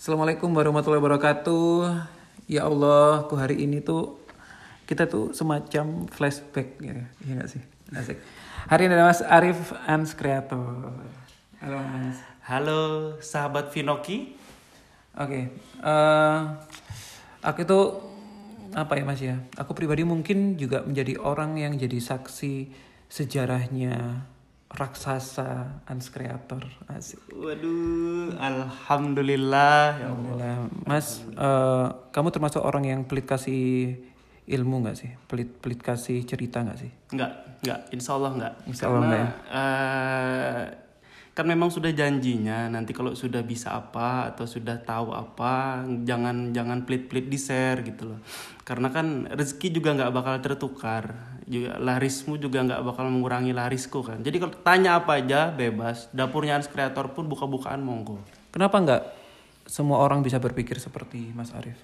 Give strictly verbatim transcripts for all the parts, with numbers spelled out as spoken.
Assalamualaikum warahmatullahi wabarakatuh. Ya Allah, ku hari ini tuh kita tuh semacam flashback ya, iya nggak sih? Asik. Hari ini ada Mas Arif Ans Kreator. Halo Mas. Halo sahabat Vinoki. Oke, eh, aku itu apa ya Mas ya? Aku pribadi mungkin juga menjadi orang yang jadi saksi sejarahnya raksasa Ans Kreator. Asik. Waduh, alhamdulillah ya Allah. Alhamdulillah. Mas, eh, kamu termasuk orang yang pelit kasih ilmu nggak sih? Pelit pelit kasih cerita nggak sih? Enggak, enggak, insya Allah enggak. Insya Karena Allah enggak ya? eh, kan memang sudah janjinya nanti kalau sudah bisa apa atau sudah tahu apa, jangan jangan pelit-pelit di share gitu loh. Karena kan rezeki juga nggak bakal tertukar, juga larismu juga nggak bakal mengurangi larisku kan. Jadi kalau tanya apa aja bebas. Dapurnya Ans Kreator pun buka-bukaan monggo. Kenapa nggak semua orang bisa berpikir seperti Mas Arif?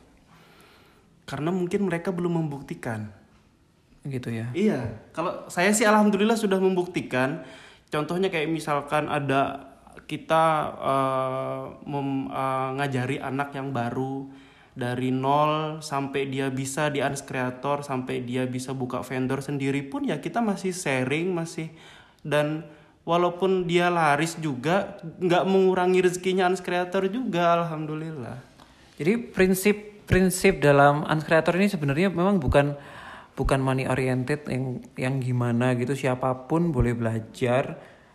Karena mungkin mereka belum membuktikan. Gitu ya? Iya, kalau saya sih alhamdulillah sudah membuktikan. Contohnya kayak misalkan ada kita uh, mem, uh, ngajari anak yang baru dari nol sampai dia bisa di Ans Kreator, sampai dia bisa buka vendor sendiri pun ya kita masih sharing, masih, dan walaupun dia laris juga nggak mengurangi rezekinya Ans Kreator juga, alhamdulillah. Jadi prinsip prinsip dalam Ans Kreator ini sebenarnya memang bukan bukan money oriented yang yang gimana gitu, siapapun boleh belajar.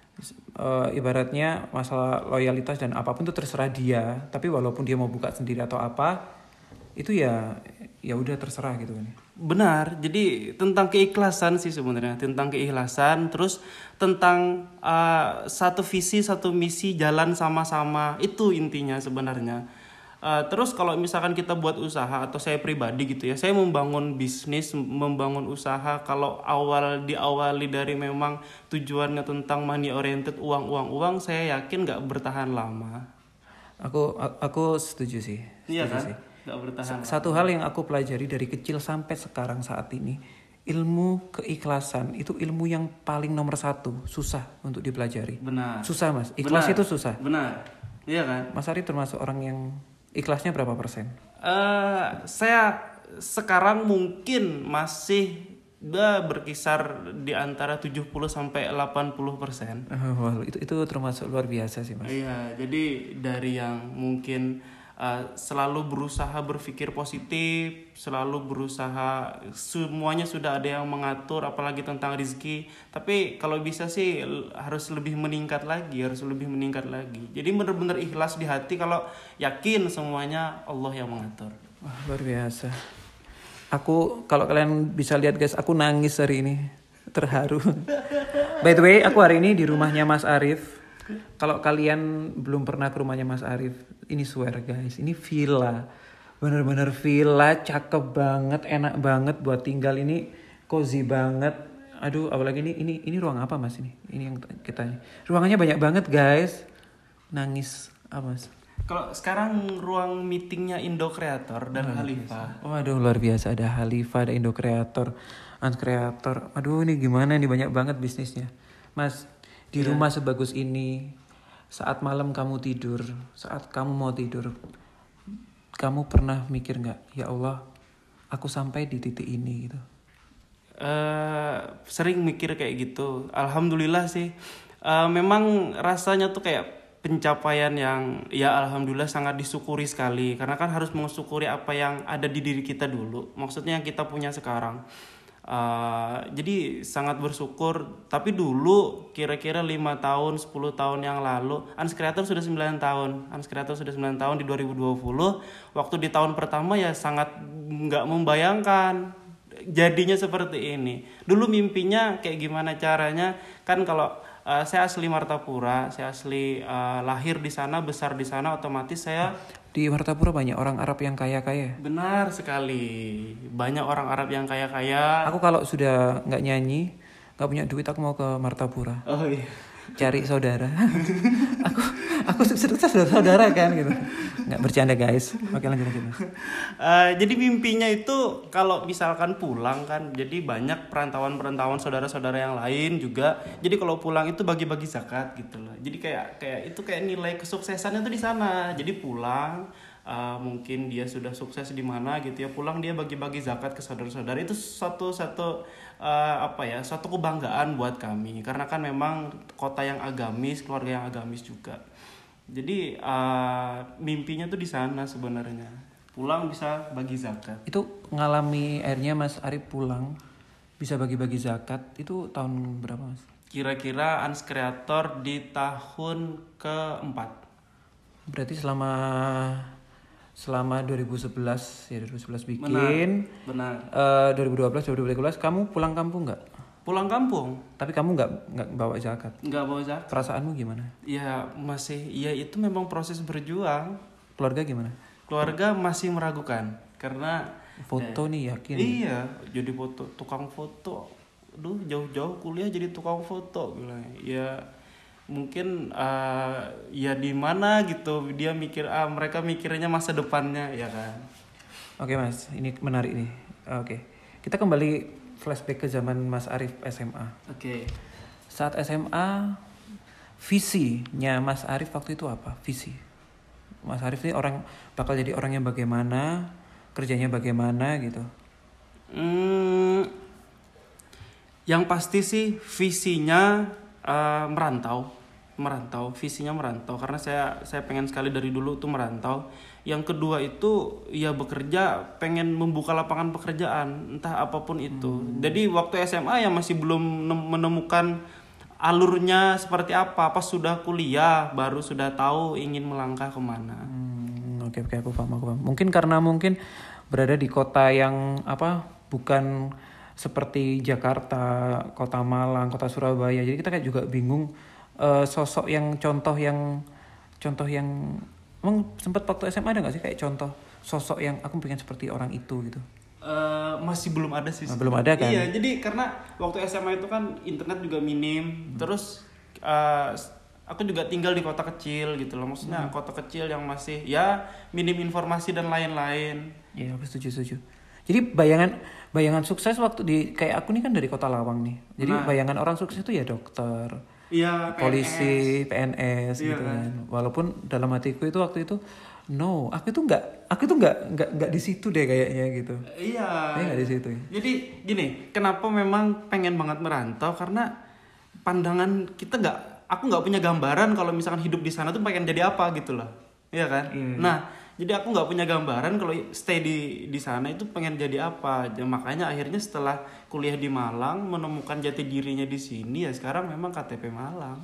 Uh, ibaratnya masalah loyalitas dan apapun itu terserah dia, tapi walaupun dia mau buka sendiri atau apa itu ya ya udah terserah gitu kan. Benar, jadi tentang keikhlasan sih sebenarnya, tentang keikhlasan, terus tentang uh, satu visi, satu misi, jalan sama-sama, itu intinya sebenarnya. Uh, terus kalau misalkan kita buat usaha atau saya pribadi gitu ya, saya membangun bisnis, membangun usaha, kalau awal diawali dari memang tujuannya tentang money oriented, uang uang uang, saya yakin nggak bertahan lama. Aku aku setuju sih. Iya setuju kan? Sih. Gak bertahan. Satu hal yang aku pelajari dari kecil sampai sekarang saat ini, ilmu keikhlasan itu ilmu yang paling nomor satu, susah untuk dipelajari. Benar. Susah Mas, ikhlas Benar. itu susah. Benar, iya kan? Mas Ari termasuk orang yang ikhlasnya berapa persen? Uh, saya sekarang mungkin masih udah berkisar di antara tujuh puluh sampai delapan puluh persen. Oh, itu itu termasuk luar biasa sih Mas. Iya, jadi dari yang mungkin uh, selalu berusaha berpikir positif, selalu berusaha, semuanya sudah ada yang mengatur, apalagi tentang rezeki. Tapi kalau bisa sih harus lebih meningkat lagi, harus lebih meningkat lagi. Jadi benar-benar ikhlas di hati kalau yakin semuanya Allah yang mengatur. Wah, luar biasa. Aku kalau kalian bisa lihat guys, aku nangis hari ini, terharu. By the way, aku hari ini di rumahnya Mas Arif. Kalau kalian belum pernah ke rumahnya Mas Arif, ini swear guys, ini villa, bener-bener villa, cakep banget, enak banget buat tinggal, ini cozy banget. Aduh, apalagi ini ini ini ruang apa Mas ini? Ini yang kita ini. Ruangannya banyak banget guys. Nangis apa Mas? Kalau sekarang ruang meetingnya Indo Kreator dan oh, Khalifah. Waduh, luar biasa, ada Khalifah, ada Indo Kreator, Ans Kreator. Aduh, ini gimana nih, banyak banget bisnisnya. Mas, di yeah. rumah sebagus ini, saat malam kamu tidur, saat kamu mau tidur, kamu pernah mikir nggak, ya Allah, aku sampai di titik ini gitu? Uh, sering mikir kayak gitu. Alhamdulillah sih. Uh, memang rasanya tuh kayak pencapaian yang ya alhamdulillah sangat disyukuri sekali. Karena kan harus mensyukuri apa yang ada di diri kita dulu. Maksudnya yang kita punya sekarang. Uh, jadi sangat bersyukur. Tapi dulu kira-kira lima tahun, sepuluh tahun yang lalu, Ans Kreator sudah sembilan tahun. Ans Kreator sudah sembilan tahun di dua ribu dua puluh. Waktu di tahun pertama ya sangat gak membayangkan jadinya seperti ini. Dulu mimpinya kayak gimana caranya. Kan kalau Uh, saya asli Martapura, saya asli uh, lahir di sana, besar di sana, otomatis saya di Martapura banyak orang Arab yang kaya-kaya. Benar sekali, banyak orang Arab yang kaya-kaya. Aku kalau sudah nggak nyanyi, nggak punya duit, aku mau ke Martapura. Oh iya. Cari saudara. aku aku sukses saudara kan gitu. Nggak bercanda guys. Oke lanjut lanjut. Uh, jadi mimpinya itu kalau misalkan pulang kan, jadi banyak perantauan-perantauan saudara-saudara yang lain juga. Jadi kalau pulang itu bagi-bagi zakat gitu loh. Jadi kayak kayak itu kayak nilai kesuksesannya tuh di sana. Jadi pulang uh, mungkin dia sudah sukses di mana gitu ya, pulang dia bagi-bagi zakat ke saudara-saudara. Itu satu satu uh, apa ya, satu kebanggaan buat kami karena kan memang kota yang agamis, keluarga yang agamis juga. Jadi uh, mimpinya tuh di sana sebenarnya, pulang bisa bagi zakat. Itu ngalami akhirnya Mas Arif pulang bisa bagi-bagi zakat itu tahun berapa Mas? Kira-kira Ans Creator di tahun keempat. Berarti selama selama dua ribu sebelas ya dua ribu sebelas bikin. Benar. Uh, dua ribu dua belas dua ribu tiga belas kamu pulang kampung nggak? Pulang kampung. Tapi kamu nggak nggak bawa zakat? Nggak bawa zakat. Perasaanmu gimana? Ya masih, ya itu memang proses berjuang. Keluarga gimana? Keluarga masih meragukan karena foto eh, nih yakin. Iya, jadi foto, tukang foto. Duh, jauh-jauh kuliah jadi tukang foto bilang. Ya mungkin uh, ya di mana gitu dia mikir, ah mereka mikirnya masa depannya ya kan. Oke Mas, ini menarik nih. Oke. Kita kembali flashback ke zaman Mas Arif S M A. Oke. Saat S M A visinya Mas Arif waktu itu apa? Visi. Mas Arif ini orang bakal jadi orang yang bagaimana, kerjanya bagaimana gitu. Hmm, yang pasti sih visinya uh, merantau, merantau, visinya merantau karena saya saya pengen sekali dari dulu tuh merantau. Yang kedua itu ya bekerja, pengen membuka lapangan pekerjaan entah apapun itu. Hmm. Jadi waktu S M A ya masih belum menemukan alurnya seperti apa. Pas sudah kuliah baru sudah tahu ingin melangkah kemana. Hmm, oke oke aku paham aku paham. Mungkin karena mungkin berada di kota yang apa bukan seperti Jakarta, kota Malang, kota Surabaya. Jadi kita kayak juga bingung uh, sosok yang contoh yang contoh yang emang sempat waktu S M A ada nggak sih kayak contoh sosok yang aku pengen seperti orang itu gitu? Uh, masih belum ada sih. Nah, belum ada kan? Iya, jadi karena waktu S M A itu kan internet juga minim, hmm. terus uh, aku juga tinggal di kota kecil gitu loh, maksudnya hmm. kota kecil yang masih ya minim informasi dan lain-lain. Iya, aku setuju setuju. Jadi bayangan bayangan sukses waktu di kayak aku nih kan dari kota Lawang nih, jadi nah. bayangan orang sukses itu ya dokter, iya, polisi, P N S iya, gitu kan. Walaupun dalam hatiku itu waktu itu no, aku itu nggak, aku itu nggak nggak nggak di situ deh kayaknya gitu. Iya. Saya nggak di situ. Jadi gini, kenapa memang pengen banget merantau karena pandangan kita nggak, aku nggak punya gambaran kalau misalkan hidup di sana tuh pengen jadi apa gitu loh, iya kan? Iya. Nah, jadi aku nggak punya gambaran kalau stay di di sana itu pengen jadi apa. Ya, makanya akhirnya setelah kuliah di Malang menemukan jati dirinya di sini ya sekarang memang K T P Malang.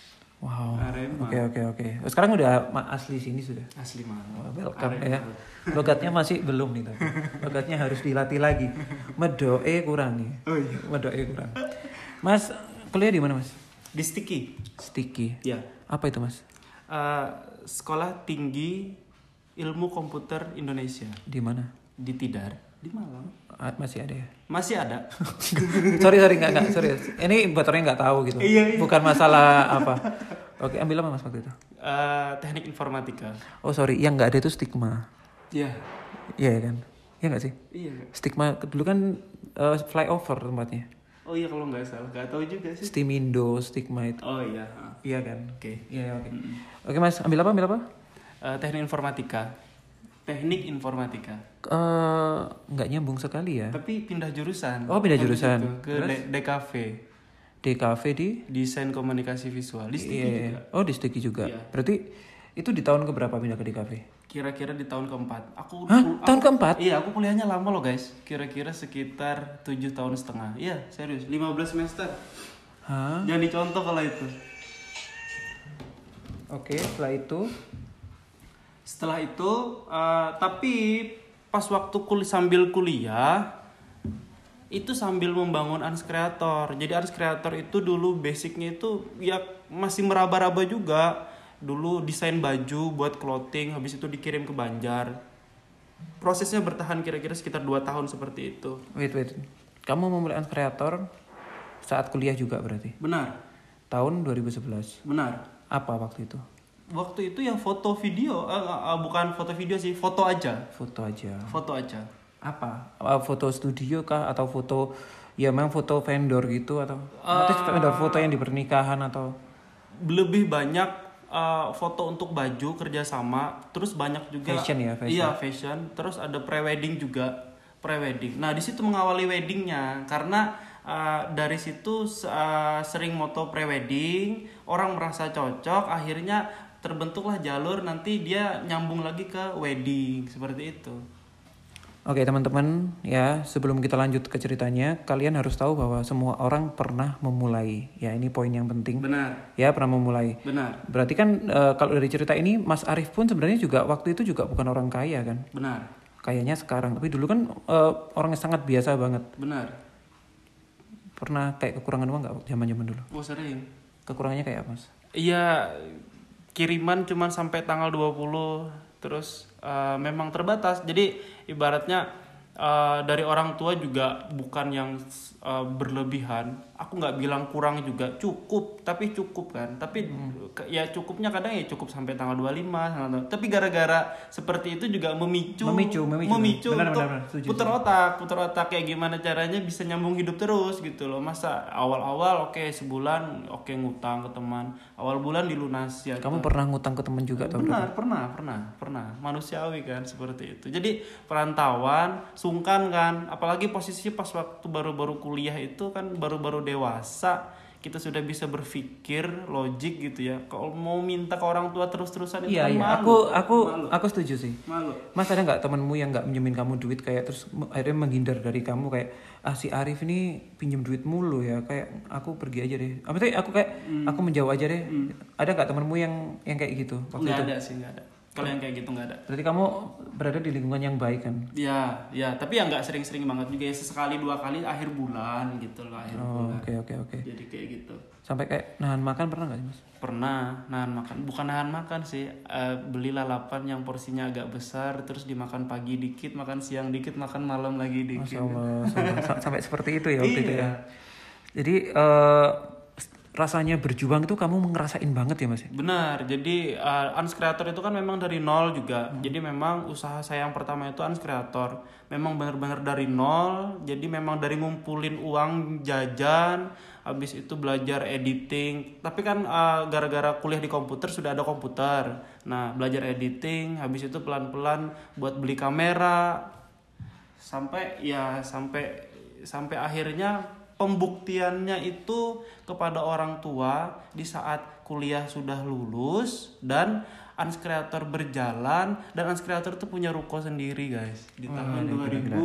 Wow. Oke oke oke. Sekarang udah asli sini sudah. Asli Malang. Oh, welcome Arema. Ya. Logatnya masih belum nih tapi. Logatnya harus dilatih lagi. Medoe kurang nih. Oh iya. Medoe kurang. Mas kuliah di mana Mas? Di Stiki. Stiki. Ya. Apa itu Mas? Uh, Sekolah Tinggi Ilmu Komputer Indonesia. Di mana? Di Tidar, di Malang. Ah, masih ada ya? Masih ada. sorry sorry nggak nggak sorry. Ini buat orang nggak tahu gitu. Iya, iya. Bukan masalah apa. Oke, ambil apa Mas waktu itu? Uh, teknik informatika. Oh sorry, yang nggak ada itu stigma. Iya. Iya kan? Iya nggak sih? Iya. Stigma dulu kan uh, flyover tempatnya. Oh iya kalau nggak salah, nggak tahu juga sih. Stimindo, stigma itu. Oh iya. Iya kan? Oke. Okay. Iya oke. Okay. Mm-hmm. Oke Mas, ambil apa? Ambil apa? Uh, teknik informatika. Teknik informatika. Uh, nggak nyambung sekali ya. Tapi pindah jurusan. Oh pindah jurusan. Gitu, ke D K V. D K V di? Desain Komunikasi Visual. Di Stiki yeah. juga. Oh di Stiki juga. Yeah. Berarti itu di tahun keberapa pindah ke D K V? Kira-kira di tahun keempat. Aku. Hah? Aku, tahun keempat? Iya aku kuliahnya lama loh guys. Kira-kira sekitar tujuh tahun setengah. Iya serius. lima belas semester. Hah? Jangan dicontoh kalau itu. Oke setelah itu. Setelah itu, uh, tapi pas waktu kul sambil kuliah, itu sambil membangun Ans Creator. Jadi Ans Creator itu dulu basicnya itu ya masih meraba-raba juga. Dulu desain baju buat clothing, habis itu dikirim ke Banjar. Prosesnya bertahan kira-kira sekitar dua tahun seperti itu. Wait, wait. Kamu memulai Ans Creator saat kuliah juga berarti? Benar. Tahun dua ribu sebelas? Benar. Apa waktu itu? Waktu itu yang foto video, uh, uh, bukan foto video sih, foto aja. Foto aja. Foto aja. Apa? Uh, foto studio kah atau foto ya memang foto vendor gitu atau uh, atau vendor foto yang di pernikahan atau lebih banyak uh, foto untuk baju kerjasama, terus banyak juga fashion ya, fashion. Iya fashion, terus ada pre-wedding juga, pre-wedding. Nah di situ mengawali weddingnya karena uh, dari situ uh, sering moto pre-wedding, orang merasa cocok, akhirnya terbentuklah jalur nanti dia nyambung lagi ke wedding seperti itu. Oke teman-teman, ya sebelum kita lanjut ke ceritanya, kalian harus tahu bahwa semua orang pernah memulai. Ya ini poin yang penting. Benar. Ya pernah memulai. Benar. Berarti kan e, kalau dari cerita ini Mas Arif pun sebenarnya juga waktu itu juga bukan orang kaya kan? Benar. Kayaknya sekarang, tapi dulu kan e, orang yang sangat biasa banget. Benar. Pernah kayak kekurangan uang nggak zaman-zaman dulu? Oh sering. Kekurangannya kayak apa Mas? Iya, kiriman cuma sampai tanggal dua puluh, terus uh, memang terbatas. Jadi ibaratnya uh, dari orang tua juga bukan yang uh, berlebihan. Aku nggak bilang kurang juga, cukup, tapi cukup kan. Tapi hmm. ya cukupnya kadang ya cukup sampai tanggal dua puluh lima. Tapi gara-gara seperti itu juga memicu memicu, memicu, memicu benar, untuk benar, benar. putar otak, putar otak kayak gimana caranya bisa nyambung hidup terus gitu loh. Masa awal-awal oke okay, sebulan oke okay, ngutang ke teman, awal bulan dilunasi. Kamu pernah ngutang ke teman juga atau benar, pernah, pernah, pernah. Manusiawi kan seperti itu. Jadi perantauan, sungkan kan, apalagi posisi pas waktu baru-baru kuliah itu kan baru-baru dewasa, kita sudah bisa berpikir logik gitu ya. Kalau mau minta ke orang tua terus-terusan itu iya, kan iya. malu. Aku aku malu. aku setuju sih. Malu. Mas ada nggak temanmu yang nggak minjemin kamu duit kayak terus akhirnya menghindar dari kamu kayak ah si Arif ini pinjem duit mulu ya, kayak aku pergi aja deh. Apa sih aku kayak hmm. aku menjauh aja deh. Hmm. Ada nggak temanmu yang yang kayak gitu waktu nggak itu? Ada sih, nggak ada. Kalau yang kayak gitu nggak ada. Berarti kamu berada di lingkungan yang baik kan? Ya, ya. Tapi ya nggak sering-sering banget juga ya, sesekali dua kali akhir bulan gitu loh, akhir oh, bulan. Oke oke oke. Jadi kayak gitu. Sampai kayak nahan makan pernah nggak sih Mas? Pernah nahan makan, bukan nahan makan sih. Uh, beli lalapan yang porsinya agak besar, terus dimakan pagi dikit, makan siang dikit, makan malam lagi dikit. Masya Allah, sampai, sampai seperti itu ya waktu iya. itu ya. Jadi uh, rasanya berjuang itu kamu ngerasain banget ya Mas? Benar, jadi uh, Ans Creator itu kan memang dari nol juga. Hmm. Jadi memang usaha saya yang pertama itu Ans Creator. Memang benar-benar dari nol, jadi memang dari ngumpulin uang jajan, habis itu belajar editing. Tapi kan uh, gara-gara kuliah di komputer sudah ada komputer. Nah, belajar editing, habis itu pelan-pelan buat beli kamera. Sampai ya sampai sampai akhirnya pembuktiannya itu kepada orang tua di saat kuliah sudah lulus dan Ans Creator berjalan, dan Ans Creator tuh punya ruko sendiri guys di tahun oh, dua ribu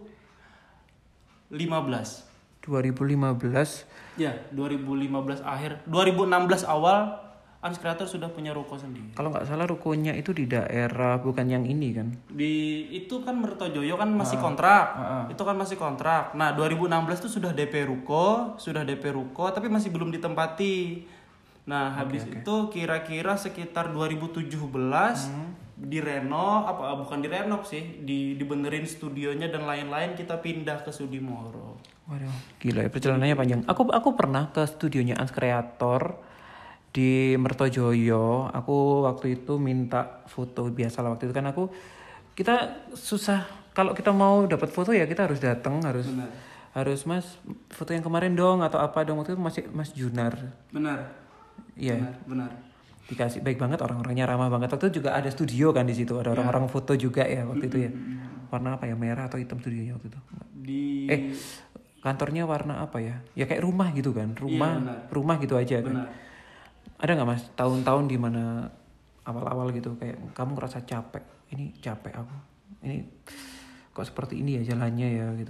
lima belas. dua ribu lima belas Ya, dua ribu lima belas akhir, dua ribu enam belas awal Ans Creator sudah punya ruko sendiri. Kalau nggak salah rukonya itu di daerah bukan yang ini kan? Di itu kan Mertojoyo kan masih kontrak. Uh, uh, uh. Itu kan masih kontrak. Nah, dua ribu enam belas tuh sudah D P ruko, sudah D P ruko tapi masih belum ditempati. Nah, habis okay, okay. itu kira-kira sekitar dua ribu tujuh belas hmm. direnov apa bukan direnov sih, di dibenerin studionya dan lain-lain, kita pindah ke Sudimoro. Waduh, gila ya perjalanannya panjang. Aku aku pernah ke studionya Ans Creator di Mertojoyo. Aku waktu itu minta foto, biasalah waktu itu kan aku kita susah kalau kita mau dapat foto ya kita harus datang, harus Benar. harus Mas foto yang kemarin dong atau apa dong, waktu itu masih Mas Junar. Benar. Iya. Benar, benar. Dikasih baik banget, orang-orangnya ramah banget. Waktu itu juga ada studio kan di situ, ada ya. orang-orang foto juga ya waktu itu ya. Warna apa ya, merah atau hitam studionya waktu itu? Di Eh kantornya warna apa ya? Ya kayak rumah gitu kan, rumah iya, rumah gitu aja kan. Benar. Ada nggak Mas tahun-tahun di mana awal-awal gitu kayak kamu ngerasa capek, ini capek aku, ini kok seperti ini ya jalannya ya gitu?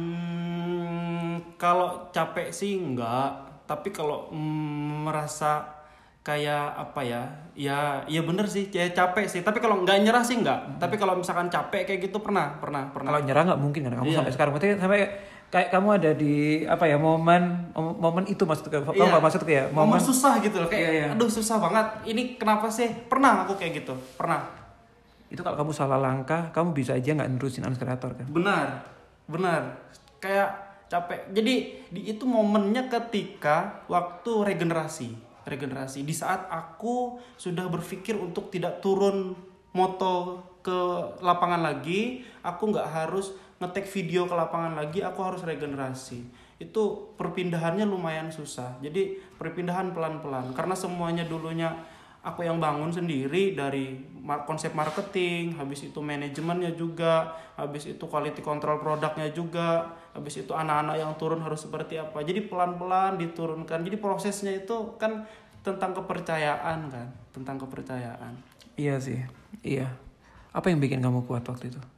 Hmm, kalau capek sih enggak, tapi kalau mm, merasa kayak apa ya, ya ya bener sih, ya capek sih. Tapi kalau nggak nyerah sih enggak. Hmm. Tapi kalau misalkan capek kayak gitu pernah, pernah, pernah. Kalau nyerah nggak mungkin kan kamu iya. sampai sekarang, berarti sampai kayak kamu ada di apa ya momen momen itu maksudnya, kamu iya. nggak maksud ya momen, momen susah gitu loh, kayak iya, iya. aduh susah banget. Ini kenapa sih? Pernah aku kayak gitu, pernah. Itu kalau kamu salah langkah, kamu bisa aja nggak nerusin Ans Creator kan? Benar, benar. Kayak capek. Jadi di itu momennya ketika waktu regenerasi, regenerasi. Di saat aku sudah berpikir untuk tidak turun moto ke lapangan lagi, aku nggak harus ngetek video ke lapangan lagi, aku harus regenerasi. Itu perpindahannya lumayan susah. Jadi perpindahan pelan-pelan karena semuanya dulunya aku yang bangun sendiri dari konsep marketing, habis itu manajemennya juga, habis itu quality control produknya juga, habis itu anak-anak yang turun harus seperti apa. Jadi pelan-pelan diturunkan. Jadi prosesnya itu kan tentang kepercayaan kan, tentang kepercayaan. Iya sih, iya. Apa yang bikin kamu kuat waktu itu?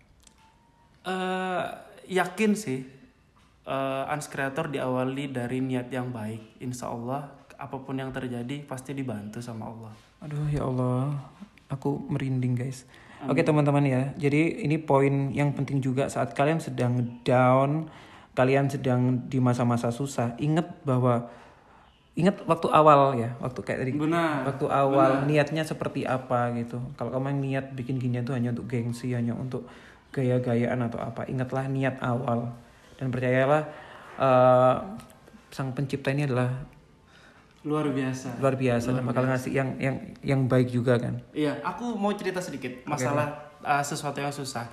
Uh, yakin sih, uh, Ans Creator diawali dari niat yang baik. Insya Allah apapun yang terjadi pasti dibantu sama Allah. Aduh ya Allah, aku merinding guys. Amin. Oke teman-teman ya, jadi ini poin yang penting juga saat kalian sedang down, kalian sedang di masa-masa susah. Ingat bahwa, ingat waktu awal ya, waktu kayak tadi, benar, waktu awal benar. Niatnya seperti apa gitu. Kalau kamu niat bikin gini itu hanya untuk gengsi, hanya untuk gaya-gayaan atau apa, ingatlah niat awal. Dan percayalah uh, sang pencipta ini adalah luar biasa luar biasa luar dan bakal biasa. Ngasih yang yang yang baik juga kan. Iya, aku mau cerita sedikit masalah okay. uh, sesuatu yang susah.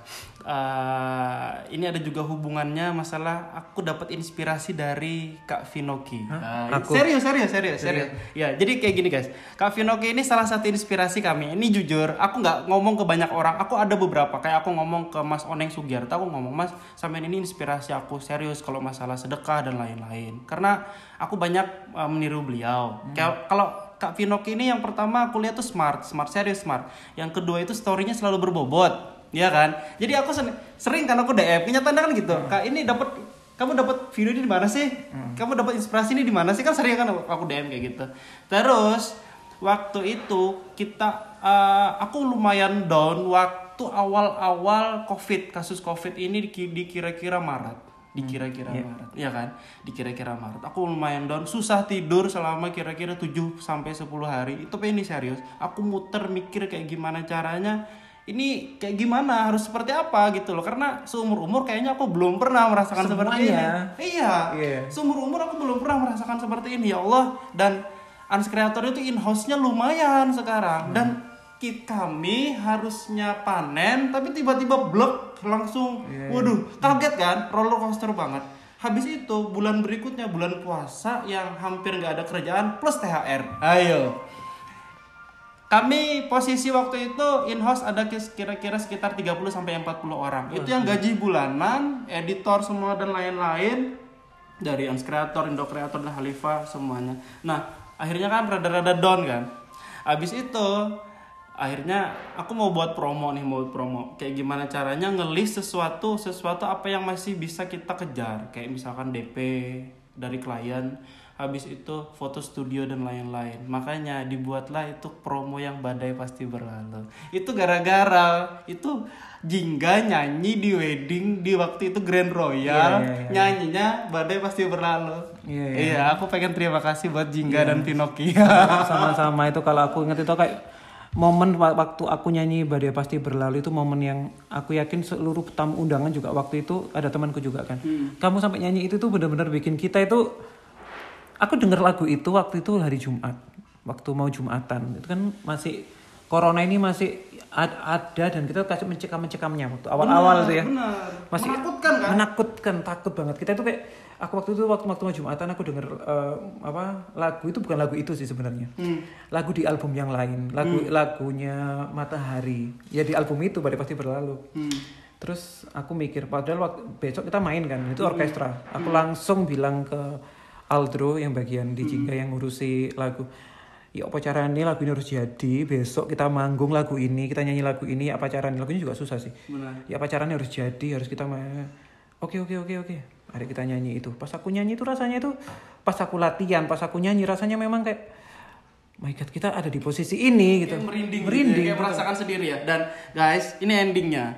Uh, ini ada juga hubungannya masalah aku dapat inspirasi dari Kak Vinoki. Uh, aku serius serius serius serius. Ya, jadi kayak gini guys. Kak Vinoki ini salah satu inspirasi kami. Ini jujur, aku nggak ngomong ke banyak orang. Aku ada beberapa kayak aku ngomong ke Mas Oneng Sugiarto, aku ngomong, "Mas, sampean ini inspirasi aku serius kalau masalah sedekah dan lain-lain." Karena aku banyak uh, meniru beliau. Hmm. Kalau Kak Vinoki ini yang pertama aku lihat tuh smart, smart serius smart. Yang kedua itu story-nya selalu berbobot. Ya kan, jadi aku sen- sering kan aku D M, kenyataannya kan gitu. Hmm. Kak ini dapat, kamu dapat video ini di mana sih? Hmm. Kamu dapat inspirasi ini di mana sih? Kan sering kan aku D M kayak gitu. Terus waktu itu kita, uh, aku lumayan down waktu awal-awal COVID, kasus COVID ini dikira-kira Maret. Dikira-kira hmm. Maret, ya kan? Dikira-kira Maret. Aku lumayan down, susah tidur selama kira-kira tujuh sampai sepuluh hari. Itu ini serius. Aku muter mikir kayak gimana caranya. Ini kayak gimana, harus seperti apa gitu loh. Karena seumur-umur kayaknya aku belum pernah merasakan semuanya seperti ini. Iya, yeah. Seumur-umur aku belum pernah merasakan seperti ini, ya Allah. Dan Ans Creator itu in-house-nya lumayan sekarang. Hmm. Dan kami harusnya panen, tapi tiba-tiba blok langsung. Yeah. Waduh, kaget kan? Roller coaster banget. Habis itu bulan berikutnya, bulan puasa yang hampir gak ada kerjaan plus T H R. Ayo. Kami posisi waktu itu in-house ada kira-kira sekitar tiga puluh sampai empat puluh orang. Itu yang gaji bulanan, editor semua dan lain-lain. Dari Ans Creator, Indo Creator, dan Halifa semuanya. Nah, akhirnya kan rada-rada down kan. Habis itu, akhirnya aku mau buat promo nih, mau buat promo. Kayak gimana caranya nge-list sesuatu, sesuatu apa yang masih bisa kita kejar. Kayak misalkan D P dari klien. Habis itu foto studio dan lain-lain. Makanya dibuatlah itu promo yang badai pasti berlalu. Itu gara-gara itu Jingga nyanyi di wedding di waktu itu Grand Royal. Yeah, yeah, yeah. Nyanyinya badai pasti berlalu. Iya, yeah, yeah. Iya, aku pengen terima kasih buat Jingga yeah. dan Vinoki. Sama-sama itu kalau aku ingat itu kayak momen waktu aku nyanyi badai pasti berlalu itu momen yang aku yakin seluruh tamu undangan juga waktu itu ada temanku juga kan. Hmm. Kamu sampai nyanyi itu tuh benar-benar bikin kita itu. Aku denger lagu itu waktu itu hari Jumat, waktu mau Jumatan. Itu kan masih corona ini masih ada dan kita kasih mencekam-mencekamnya waktu awal-awal tuh ya. Benar. Masih menakutkan kan? Menakutkan, takut banget. Kita itu kayak aku waktu itu waktu waktu mau Jumatan aku denger uh, apa lagu itu bukan lagu itu sih sebenarnya. Hmm. Lagu di album yang lain, lagu hmm. lagunya Matahari. Ya di album itu badai pasti berlalu. Hmm. Terus aku mikir padahal waktu besok kita main kan, itu orkestra. Aku hmm. langsung bilang ke Aldro yang bagian di Jingga yang ngurusi lagu. Ya apa caranya lagu ini harus jadi. Besok kita manggung lagu ini, kita nyanyi lagu ini. Apa caranya lagunya juga susah sih. Benar. Ya apa caranya harus jadi, harus kita main. Oke oke oke oke. Hari kita nyanyi itu. Pas aku nyanyi itu rasanya itu, pas aku latihan, pas aku nyanyi rasanya memang kayak, my God kita ada di posisi ini gitu. Kayak merinding, merinding gitu ya, kayak merasakan sendiri ya. Dan guys, ini endingnya.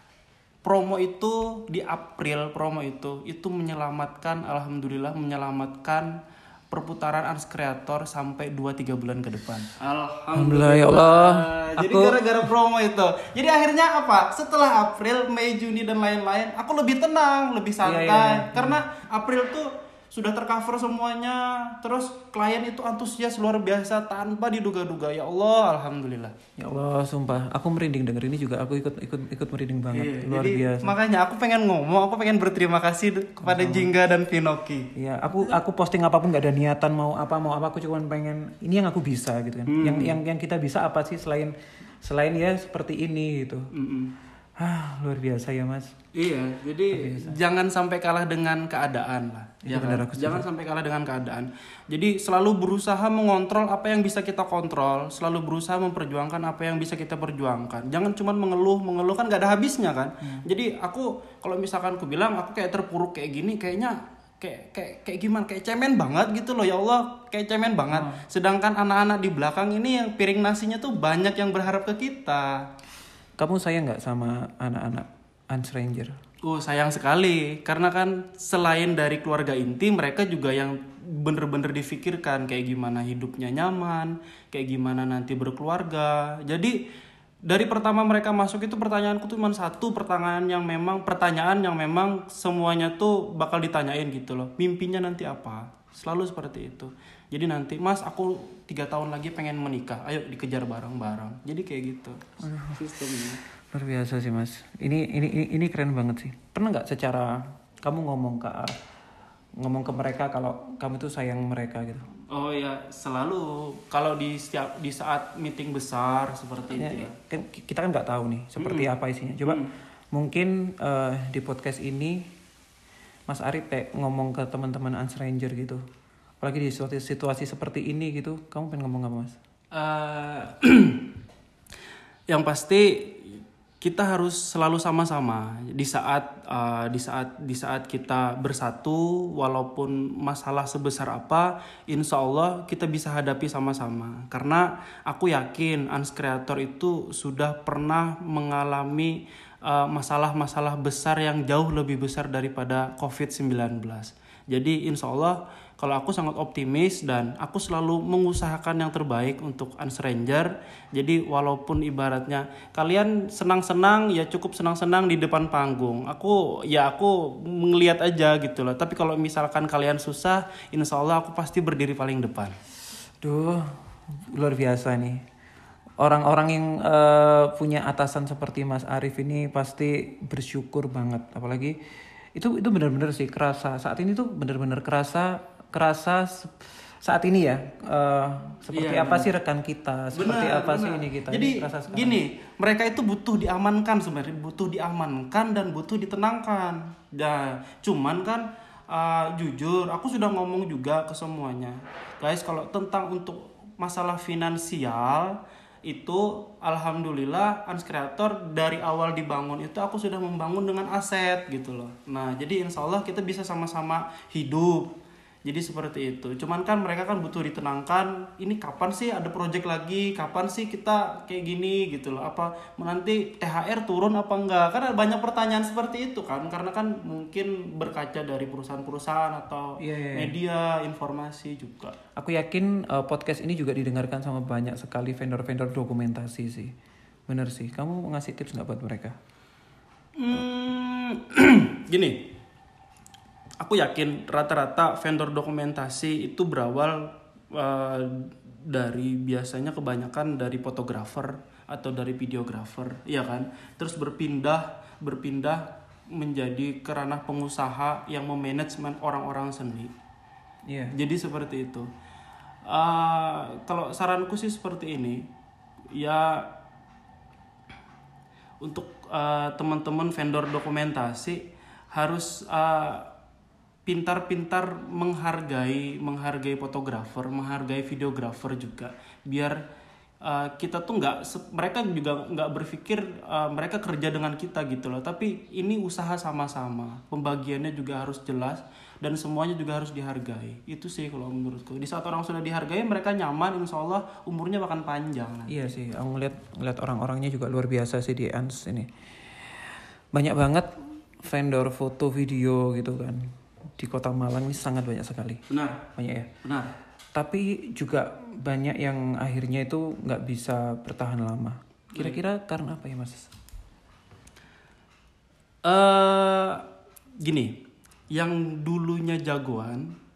Promo itu di April, promo itu itu menyelamatkan, alhamdulillah menyelamatkan perputaran Ans Creator sampai dua tiga bulan ke depan. Alhamdulillah ya Allah. Jadi aku... gara-gara promo itu. Jadi akhirnya apa? Setelah April, Mei, Juni dan lain-lain, aku lebih tenang, lebih santai. Yeah, yeah, yeah. Karena April tuh sudah tercover semuanya, terus klien itu antusias luar biasa tanpa diduga-duga. Ya Allah, alhamdulillah. Ya Allah, sumpah, aku merinding denger ini juga, aku ikut ikut ikut merinding banget, Iya, luar jadi, biasa. Makanya aku pengen ngomong, aku pengen berterima kasih kepada Jingga dan Pinoki. Iya, aku aku posting apapun nggak ada niatan mau apa mau apa, aku cuma pengen ini yang aku bisa gitu kan. Hmm. Yang yang yang kita bisa apa sih selain selain ya seperti ini gitu. Mm-mm. Ah, luar biasa ya Mas. Iya, jadi jangan sampai kalah dengan keadaan lah. Itu Ya benar, kan? aku setuju. Jangan sampai kalah dengan keadaan. Jadi selalu berusaha mengontrol apa yang bisa kita kontrol, selalu berusaha memperjuangkan apa yang bisa kita perjuangkan. Jangan cuma mengeluh, mengeluh kan gak ada habisnya kan. Hmm. Jadi aku kalau misalkan aku bilang aku kayak terpuruk kayak gini, kayaknya kayak kayak kayak gimana? Kayak cemen banget gitu loh, ya Allah, kayak cemen banget. Hmm. Sedangkan anak-anak di belakang ini yang piring nasinya tuh banyak yang berharap ke kita. Kamu sayang nggak sama anak-anak Unstranger? Oh, sayang sekali, karena kan selain dari keluarga inti, mereka juga yang bener-bener difikirkan kayak gimana hidupnya nyaman, kayak gimana nanti berkeluarga. Jadi dari pertama mereka masuk itu pertanyaanku tuh cuma satu pertanyaan yang memang pertanyaan yang memang semuanya tuh bakal ditanyain gitu loh. Mimpinya nanti apa? Selalu seperti itu. Jadi nanti, Mas, aku tiga tahun lagi pengen menikah, ayo dikejar bareng-bareng. Jadi kayak gitu sistemnya. Luar biasa sih Mas. Ini ini ini, ini keren banget sih. Pernah nggak secara kamu ngomong ke ngomong ke mereka kalau kamu tuh sayang mereka gitu? Oh ya, selalu kalau di setiap di saat meeting besar seperti Ya, itu ya. kan kita kan nggak tahu nih seperti Mm-mm. apa isinya. Coba Mm. mungkin uh, di podcast ini Mas Arif kayak ngomong ke teman-teman Unstranger gitu. Apalagi di situasi, situasi seperti ini gitu, kamu pengen ngomong apa Mas? Uh, yang pasti kita harus selalu sama-sama di saat uh, di saat di saat kita bersatu, walaupun masalah sebesar apa, insya Allah kita bisa hadapi sama-sama. Karena aku yakin Ans Creator itu sudah pernah mengalami uh, masalah-masalah besar yang jauh lebih besar daripada covid sembilan belas. Jadi insya Allah kalau aku sangat optimis dan aku selalu mengusahakan yang terbaik untuk Unstranger. Jadi walaupun ibaratnya kalian senang-senang ya cukup senang-senang di depan panggung. Aku ya aku ngeliat aja gitu loh. Tapi kalau misalkan kalian susah, insya Allah aku pasti berdiri paling depan. Duh, luar biasa nih. Orang-orang yang uh, punya atasan seperti Mas Arif ini pasti bersyukur banget. Apalagi itu itu benar-benar sih kerasa. Saat ini tuh benar-benar kerasa kerasa saat ini ya uh, seperti iya, apa bener. sih rekan kita, seperti Bener, apa bener. sih ini kita. Jadi ini gini, mereka itu butuh diamankan sebenarnya, butuh diamankan dan butuh ditenangkan. Nah, cuman kan uh, jujur, aku sudah ngomong juga ke semuanya, guys, kalau tentang untuk masalah finansial itu alhamdulillah Ans Creator dari awal dibangun itu aku sudah membangun dengan aset gitu loh. Nah, jadi insya Allah kita bisa sama-sama hidup. Jadi seperti itu. Cuman kan mereka kan butuh ditenangkan. Ini kapan sih ada project lagi? Kapan sih kita kayak gini gitu loh? Apa nanti T H R turun apa enggak? Karena banyak pertanyaan seperti itu kan. Karena kan mungkin berkaca dari perusahaan-perusahaan atau yeah, yeah. media informasi juga. Aku yakin uh, podcast ini juga didengarkan sama banyak sekali vendor-vendor dokumentasi sih. Bener sih. Kamu ngasih tips nggak buat mereka? Hmm, gini. Aku yakin rata-rata vendor dokumentasi itu berawal uh, dari biasanya kebanyakan dari fotografer atau dari videografer, ya kan? Terus berpindah berpindah menjadi ke ranah pengusaha yang memanajemen orang-orang seni. Iya. Yeah. Jadi seperti itu. Uh, kalau saranku sih seperti ini, ya untuk uh, teman-teman vendor dokumentasi harus uh, pintar-pintar menghargai menghargai fotografer, menghargai videografer juga, biar uh, kita tuh nggak mereka juga nggak berpikir uh, mereka kerja dengan kita gitu loh, tapi ini usaha sama-sama, pembagiannya juga harus jelas dan semuanya juga harus dihargai. Itu sih kalau menurutku. Di saat orang sudah dihargai, mereka nyaman, insya Allah umurnya bahkan panjang. Nanti. Iya sih, aku ngeliat ngeliat orang-orangnya juga luar biasa sih di Ans ini. Banyak banget vendor foto video gitu kan. Di Kota Malang ini sangat banyak sekali. Benar. Banyak ya. Benar. Tapi juga banyak yang akhirnya itu nggak bisa bertahan lama. Kira-kira hmm. karena apa ya Mas? Uh, gini, yang dulunya jagoan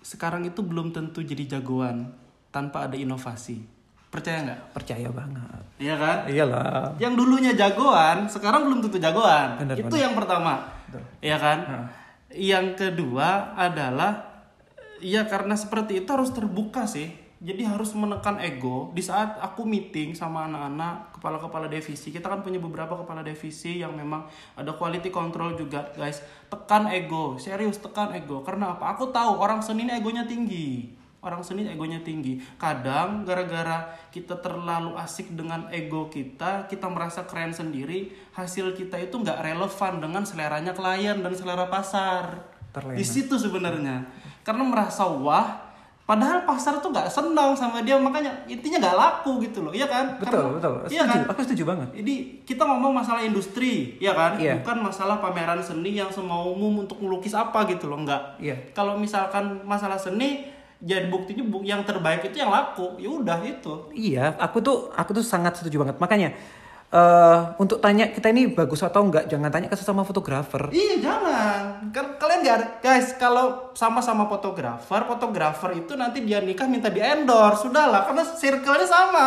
sekarang itu belum tentu jadi jagoan tanpa ada inovasi. Percaya nggak? Percaya banget. Iya kan? Iyalah. Yang dulunya jagoan, sekarang belum tentu jagoan. Bener, itu bener. yang pertama. Betul. Iya kan? Ha. Yang kedua adalah ya karena seperti itu harus terbuka sih. Jadi harus menekan ego. Di saat aku meeting sama anak-anak kepala-kepala divisi, kita kan punya beberapa kepala divisi yang memang ada quality control juga, guys. Tekan ego, serius tekan ego. Karena apa? Aku tahu orang seni ini egonya tinggi. Orang seni egonya tinggi. Kadang gara-gara kita terlalu asik dengan ego kita, kita merasa keren sendiri, hasil kita itu nggak relevan dengan seleranya klien dan selera pasar. Terlena. Di situ sebenarnya. Karena merasa wah, padahal pasar tuh nggak senang sama dia, makanya intinya nggak laku gitu loh, iya kan? Betul, Karena, betul. Iya Setuju. kan? Aku setuju banget. Jadi kita ngomong masalah industri, ya kan? Iya. Bukan masalah pameran seni yang semau umum untuk melukis apa gitu loh, enggak. Iya. Kalau misalkan masalah seni, jadi buktinya bu- yang terbaik itu yang laku, ya udah itu. Iya, aku tuh aku tuh sangat setuju banget. Makanya eh untuk tanya kita ini bagus atau enggak, jangan tanya ke sesama fotografer. Iya jangan, kan kalian nggak ada, guys. Kalau sama-sama fotografer, fotografer itu nanti dia nikah minta di endorse, sudahlah, karena circle-nya sama.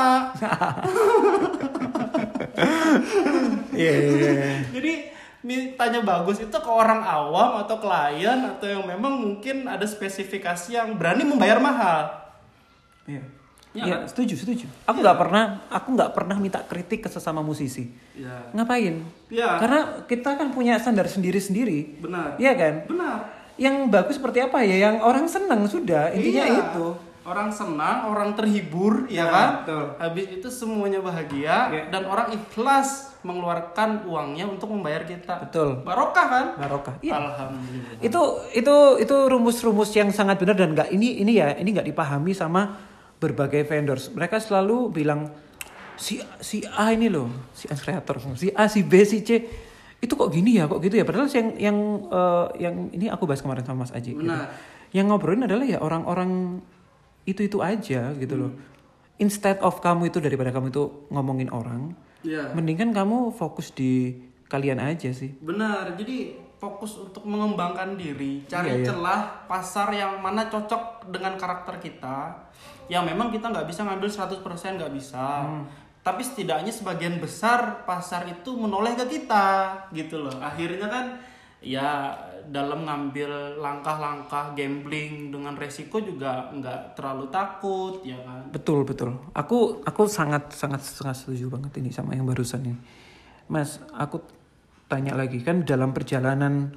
Iya. Jadi mintanya bagus itu ke orang awam atau klien atau yang memang mungkin ada spesifikasi yang berani membayar mahal. Iya. Iya Iya, kan? setuju, setuju. Aku nggak pernah, aku nggak pernah minta kritik ke sesama musisi. Iya. Ngapain? Iya. Karena kita kan punya standar sendiri-sendiri. Benar. Iya kan? Benar. Yang bagus seperti apa ya? Yang orang senang sudah. Intinya Iya. itu. Orang senang, orang terhibur, ya Nah, kan? betul. Habis itu semuanya bahagia Iya. dan orang ikhlas mengeluarkan uangnya untuk membayar kita. Betul. Barokah kan? Barokah. Iya. Alhamdulillah. Itu itu itu rumus-rumus yang sangat benar dan nggak ini ini ya ini nggak dipahami sama berbagai vendors. Mereka selalu bilang si si A ini loh, si A kreator, si A, si B, si C itu kok gini ya, kok gitu ya. Padahal yang yang eh, yang ini aku bahas kemarin sama Mas Aji. Gitu. Benar. Yang ngobrolin adalah ya orang-orang itu itu aja gitu loh. Instead of kamu itu daripada kamu itu ngomongin orang, Iya. mendingan kamu fokus di kalian aja sih. Benar. Jadi fokus untuk mengembangkan diri, cari Iya, iya. celah pasar yang mana cocok dengan karakter kita. Yang memang kita nggak bisa ngambil seratus persen, nggak bisa. Hmm. Tapi setidaknya sebagian besar pasar itu menoleh ke kita gitu loh. Akhirnya kan ya dalam ngambil langkah-langkah gambling dengan resiko juga nggak terlalu takut, ya kan? Betul betul. Aku aku sangat sangat sangat setuju banget ini sama yang barusan ini, Mas. Aku tanya lagi kan dalam perjalanan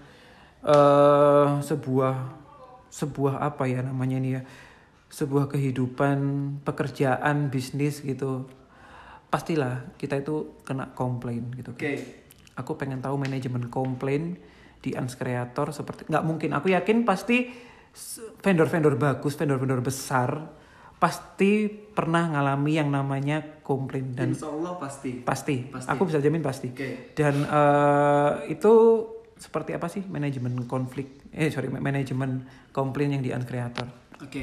eh sebuah sebuah apa ya namanya ini ya, sebuah kehidupan, pekerjaan, bisnis gitu, pastilah kita itu kena komplain gitu. Oke. Aku pengen tahu manajemen komplain di Ans Creator seperti nggak mungkin. Aku yakin pasti vendor-vendor bagus, vendor-vendor besar pasti pernah ngalami yang namanya komplain dan Insya Allah pasti. pasti. Pasti. Aku bisa jamin pasti. Oke. Dan eh, itu seperti apa sih manajemen konflik? Eh sorry manajemen komplain yang di Ans Creator. Oke.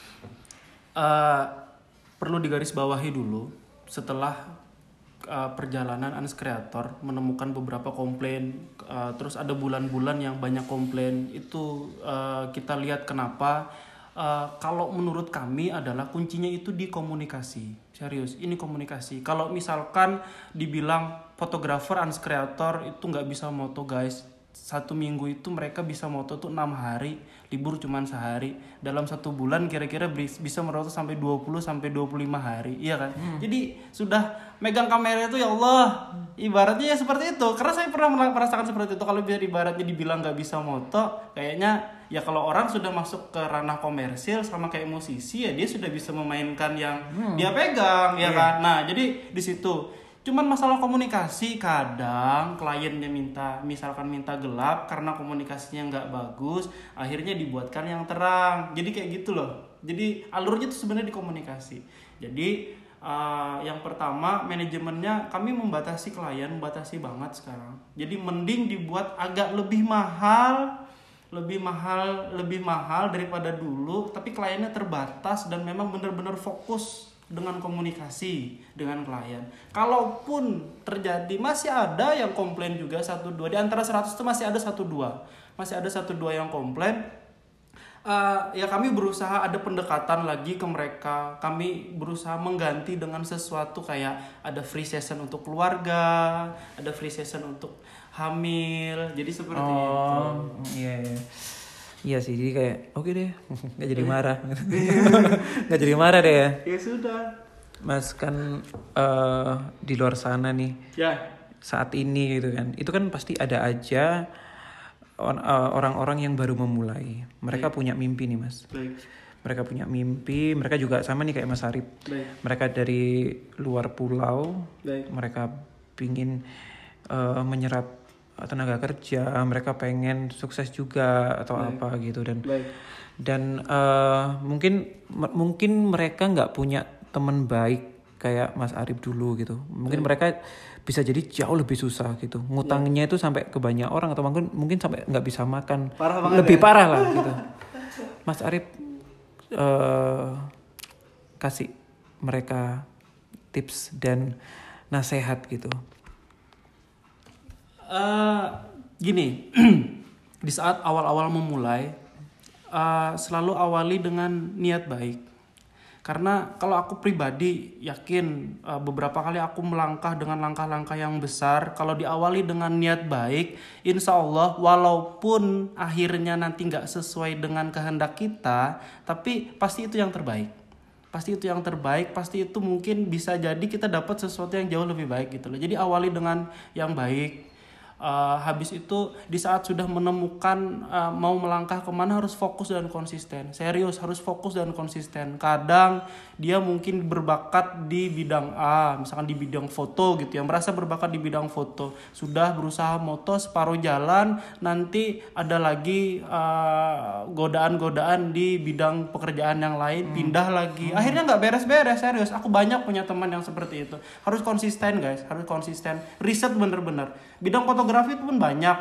Eh, perlu digarisbawahi dulu setelah uh, perjalanan Ans Creator menemukan beberapa komplain, uh, terus ada bulan-bulan yang banyak komplain itu, uh, kita lihat kenapa. Uh, kalau menurut kami adalah kuncinya itu di komunikasi. Serius, ini komunikasi. Kalau misalkan dibilang fotografer Ans Creator itu nggak bisa moto, guys. Satu minggu itu mereka bisa moto tuh enam hari, libur cuman sehari. Dalam satu bulan kira-kira bisa meroto sampai dua puluh sampai dua puluh lima hari, iya kan? Hmm. Jadi sudah megang kamera itu ya Allah, ibaratnya ya seperti itu. Karena saya pernah merasakan seperti itu. Kalau biar ibaratnya dibilang nggak bisa moto, kayaknya ya kalau orang sudah masuk ke ranah komersil sama kayak musisi ya dia sudah bisa memainkan yang hmm. dia pegang, ya yeah. kan? Nah jadi di situ. Cuman masalah komunikasi, kadang kliennya minta, misalkan minta gelap karena komunikasinya nggak bagus, akhirnya dibuatkan yang terang. Jadi kayak gitu loh. Jadi alurnya itu sebenarnya di komunikasi. Jadi uh, yang pertama manajemennya kami membatasi klien, membatasi banget sekarang. Jadi mending dibuat agak lebih mahal, lebih mahal, lebih mahal daripada dulu, tapi kliennya terbatas dan memang benar-benar fokus dengan komunikasi dengan klien. Kalaupun terjadi masih ada yang komplain juga satu dua, di antara seratus itu masih ada satu dua, masih ada satu dua yang komplain. uh, ya kami berusaha ada pendekatan lagi ke mereka. Kami berusaha mengganti dengan sesuatu kayak ada free session untuk keluarga, ada free session untuk hamil. Jadi seperti oh, itu. Iya, iya. Iya sih, jadi kayak oke okay deh, nggak jadi marah, nggak jadi marah deh ya. Ya sudah. Mas kan uh, di luar sana nih. Ya. Saat ini gitu kan, itu kan pasti ada aja orang-orang yang baru memulai. Mereka Baik. punya mimpi nih mas. Baik. Mereka punya mimpi. Mereka juga sama nih kayak Mas Arif. Baik. Mereka dari luar pulau. Baik. Mereka pingin uh, menyerap tenaga kerja. Mereka pengen sukses juga atau Baik. apa gitu dan Baik. dan uh, mungkin m- mungkin mereka nggak punya teman baik kayak Mas Arif dulu gitu. Mungkin Baik. mereka bisa jadi jauh lebih susah gitu. Ngutangnya ya. itu sampai ke banyak orang atau mungkin mungkin sampai nggak bisa makan. Parah banget lebih ya? parah lah gitu. Mas Arif uh, kasih mereka tips dan nasihat gitu. Uh, gini, di saat awal-awal memulai uh, selalu awali dengan niat baik. Karena kalau aku pribadi yakin uh, beberapa kali aku melangkah dengan langkah-langkah yang besar. Kalau diawali dengan niat baik, insya Allah walaupun akhirnya nanti gak sesuai dengan kehendak kita, tapi pasti itu yang terbaik. Pasti itu yang terbaik, pasti itu mungkin bisa jadi kita dapat sesuatu yang jauh lebih baik gitu loh. Jadi awali dengan yang baik. Uh, habis itu di saat sudah menemukan uh, mau melangkah kemana harus fokus dan konsisten. Serius harus fokus dan konsisten. Kadang dia mungkin berbakat di bidang A, misalkan di bidang foto gitu ya, merasa berbakat di bidang foto, sudah berusaha moto separuh jalan, nanti ada lagi uh, godaan-godaan di bidang pekerjaan yang lain, hmm. pindah lagi, hmm. akhirnya nggak beres-beres. Serius, aku banyak punya teman yang seperti itu. Harus konsisten guys, harus konsisten, riset bener-bener. Bidang fotografi itu pun banyak,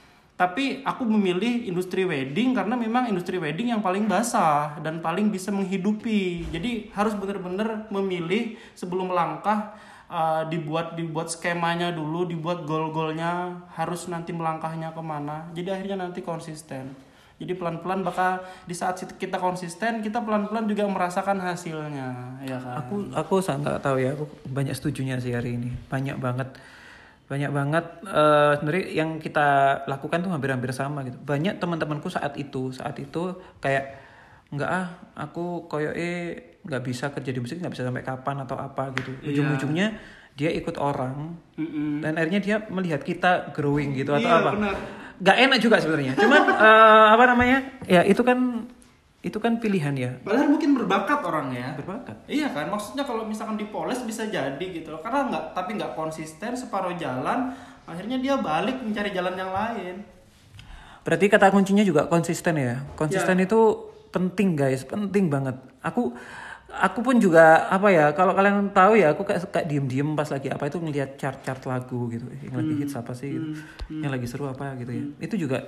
tapi aku memilih industri wedding karena memang industri wedding yang paling basah dan paling bisa menghidupi. Jadi harus benar-benar memilih sebelum melangkah, uh, dibuat dibuat skemanya dulu, dibuat goal-goalnya, harus nanti melangkahnya kemana. Jadi akhirnya nanti konsisten. Jadi pelan-pelan bakal di saat kita konsisten, kita pelan-pelan juga merasakan hasilnya, ya kan? Aku aku sangat tahu ya, aku banyak setujunya sih hari ini, banyak banget. Banyak banget uh, sebenarnya yang kita lakukan tuh hampir-hampir sama gitu. Banyak teman-temanku saat itu, saat itu kayak enggak ah, aku koyoke nggak bisa kerja di musik, nggak bisa sampai kapan atau apa gitu. Ujung-ujungnya dia ikut orang, Mm-mm. dan akhirnya dia melihat kita growing gitu atau iya, apa. Benar. Gak enak juga sebenarnya. Cuman uh, apa namanya? Ya itu kan itu kan pilihan ya. Padahal mungkin berbakat orangnya. Berbakat. Iya kan, maksudnya kalau misalkan dipoles bisa jadi gitu loh. Karena nggak, tapi nggak konsisten, separuh jalan, akhirnya dia balik mencari jalan yang lain. Berarti kata kuncinya juga konsisten ya. Konsisten ya. Itu penting guys, penting banget. Aku aku pun juga apa ya, kalau kalian tahu ya, aku kayak suka diem-diem pas lagi apa itu ngelihat chart-chart lagu gitu. Yang lagi hits apa sih gitu. Hmm. Yang lagi seru apa gitu ya. Hmm. Itu juga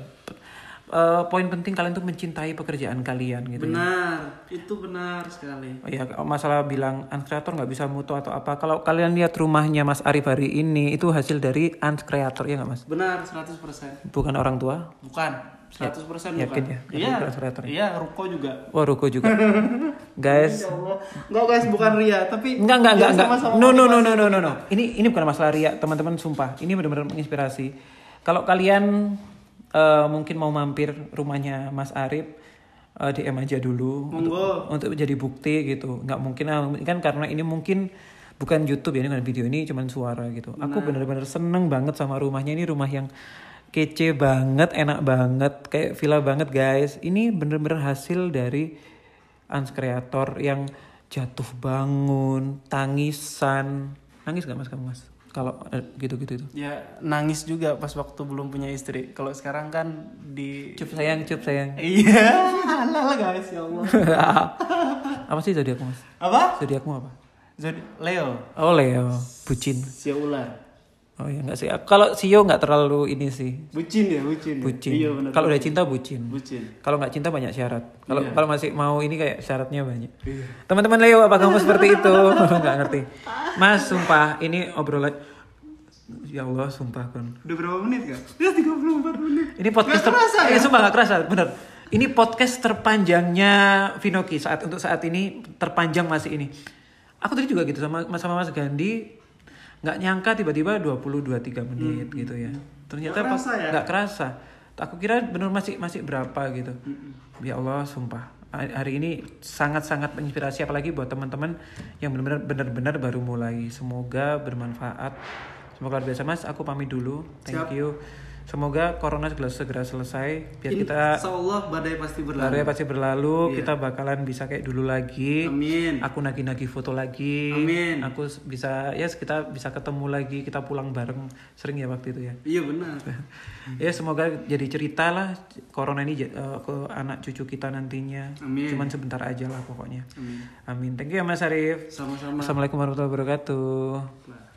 Uh, poin penting kalian tuh mencintai pekerjaan kalian gitu. Benar, ya. Itu benar sekali. Oh ya, masalah bilang Ans Creator nggak bisa mutu atau apa. Kalau kalian lihat rumahnya Mas Arif hari ini itu hasil dari Ans Creator ya nggak Mas? Benar, seratus persen. Bukan orang tua? Bukan, seratus persen ya, bukan. Yakin ya? Iya, iya, Ruko juga. Wah, Ruko juga. Guys. Enggak guys, bukan ria, tapi enggak enggak enggak enggak. No no no no no no no. Ini ini bukan masalah ria, teman-teman, sumpah. Ini benar-benar menginspirasi. Kalau kalian Uh, mungkin mau mampir rumahnya Mas Arif, uh, D M aja dulu untuk, untuk jadi bukti gitu. Nggak mungkin kan karena ini mungkin bukan YouTube ya, ini kan video, ini cuman suara gitu. Nah. Aku benar-benar seneng banget sama rumahnya. Ini rumah yang kece banget, enak banget, kayak villa banget guys. Ini benar-benar hasil dari Ans Creator yang jatuh bangun, tangisan. Nangis gak mas kamu mas? Kalau gitu-gitu itu. Ya nangis juga pas waktu belum punya istri. Kalau sekarang kan di cup sayang, cup sayang. Iya, halal guys, ya Allah. Apa sih zodiakmu mas? Apa? Zodiakmu apa? Zodi Leo. Oh Leo, bucin. Sio ular. Oh ya nggak sih. Kalau Sio nggak terlalu ini sih. Bucin ya, bucin. Bucin. Iya benar. Kalau udah cinta bucin. Bucin. Kalau nggak cinta banyak syarat. Kalau iya. kalau masih mau ini kayak syaratnya banyak. Iya. Teman-teman Leo, apa kamu seperti itu? Nggak ngerti. Mas, sumpah ini obrolan. Ya Allah, sumpah kan. Udah berapa menit kan? Udah tiga puluh empat menit. Ini podcast nggak kerasa, ter- ya? Eh, sumpah nggak kerasa, bener. Ini podcast terpanjangnya Vinoki saat untuk saat ini, terpanjang masih ini. Aku tadi juga gitu sama sama Mas Gandhi, nggak nyangka tiba-tiba dua puluh dua puluh tiga menit hmm. gitu ya. Ternyata nggak kerasa, ya? Nggak kerasa. Aku kira benar masih masih berapa gitu. Hmm. Ya Allah, sumpah. Hari ini sangat-sangat menginspirasi, apalagi buat teman-teman yang benar-benar benar-benar baru mulai. Semoga bermanfaat. Semoga luar biasa Mas. Aku pamit dulu. Thank Siap. you. Semoga corona segera, segera selesai biar kita Insya Allah badai pasti berlalu. Badai pasti berlalu, yeah. Kita bakalan bisa kayak dulu lagi. Amin. Aku nagih-nagih foto lagi. Amin. Aku bisa ya yes, kita bisa ketemu lagi, kita pulang bareng sering ya waktu itu ya. Iya benar. Ya semoga jadi cerita lah corona ini uh, ke anak cucu kita nantinya. Amin. Cuman sebentar aja lah pokoknya. Amin. Amin. Thank you ya Mas Arif. Sama-sama. Assalamualaikum warahmatullahi wabarakatuh.